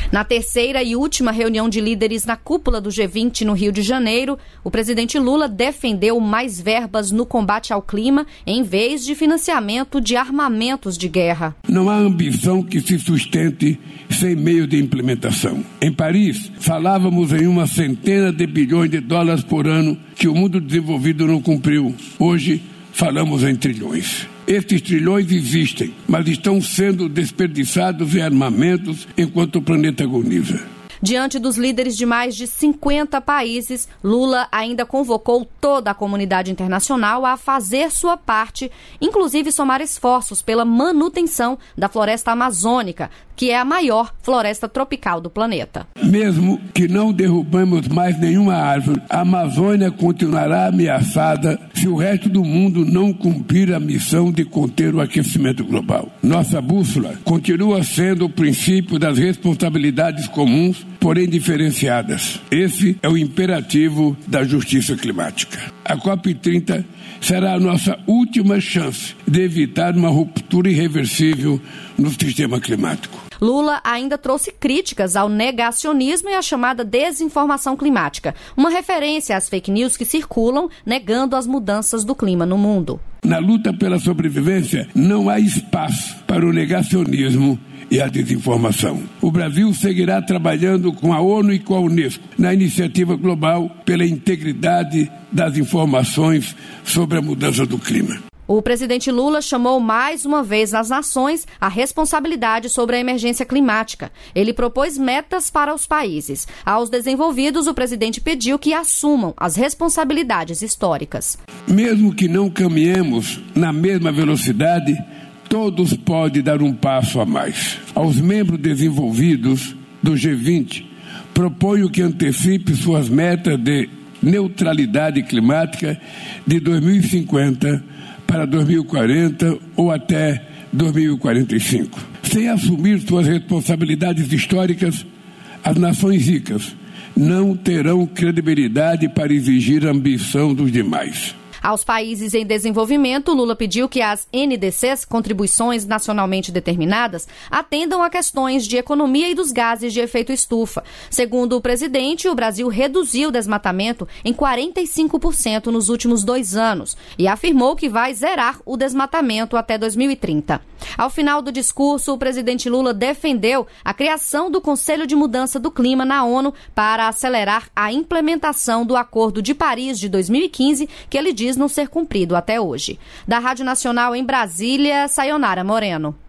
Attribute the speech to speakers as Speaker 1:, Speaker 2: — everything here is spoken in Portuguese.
Speaker 1: Na terceira e última reunião de líderes na cúpula do G20 no Rio de Janeiro, o presidente Lula defendeu mais verbas no combate ao clima em vez de financiamento de armamentos de guerra.
Speaker 2: Não há ambição que se sustente sem meio de implementação. Em Paris, falávamos em uma centena de bilhões de dólares por ano que o mundo desenvolvido não cumpriu. Hoje, falamos em trilhões. Estes trilhões existem, mas estão sendo desperdiçados em armamentos enquanto o planeta agoniza.
Speaker 1: Diante dos líderes de mais de 50 países, Lula ainda convocou toda a comunidade internacional a fazer sua parte, inclusive somar esforços pela manutenção da floresta amazônica, que é a maior floresta tropical do planeta.
Speaker 2: Mesmo que não derrubamos mais nenhuma árvore, a Amazônia continuará ameaçada se o resto do mundo não cumprir a missão de conter o aquecimento global. Nossa bússola continua sendo o princípio das responsabilidades comuns, porém diferenciadas. Esse é o imperativo da justiça climática. A COP30 será a nossa última chance de evitar uma ruptura irreversível no sistema climático.
Speaker 1: Lula ainda trouxe críticas ao negacionismo e à chamada desinformação climática, uma referência às fake news que circulam negando as mudanças do clima no mundo.
Speaker 2: Na luta pela sobrevivência, não há espaço para o negacionismo e a desinformação. O Brasil seguirá trabalhando com a ONU e com a Unesco na iniciativa global pela integridade das informações sobre a mudança do clima.
Speaker 1: O presidente Lula chamou mais uma vez as nações a responsabilidade sobre a emergência climática. Ele propôs metas para os países. Aos desenvolvidos, o presidente pediu que assumam as responsabilidades históricas.
Speaker 2: Mesmo que não caminhemos na mesma velocidade, todos podem dar um passo a mais. Aos membros desenvolvidos do G20, proponho que antecipe suas metas de neutralidade climática de 2050 para 2040 ou até 2045. Sem assumir suas responsabilidades históricas, as nações ricas não terão credibilidade para exigir a ambição dos demais.
Speaker 1: Aos países em desenvolvimento, Lula pediu que as NDCs, contribuições nacionalmente determinadas, atendam a questões de economia e dos gases de efeito estufa. Segundo o presidente, o Brasil reduziu o desmatamento em 45% nos últimos 2 anos e afirmou que vai zerar o desmatamento até 2030. Ao final do discurso, o presidente Lula defendeu a criação do Conselho de Mudança do Clima na ONU para acelerar a implementação do Acordo de Paris de 2015, que ele diz não ser cumprido até hoje. Da Rádio Nacional em Brasília, Sayonara Moreno.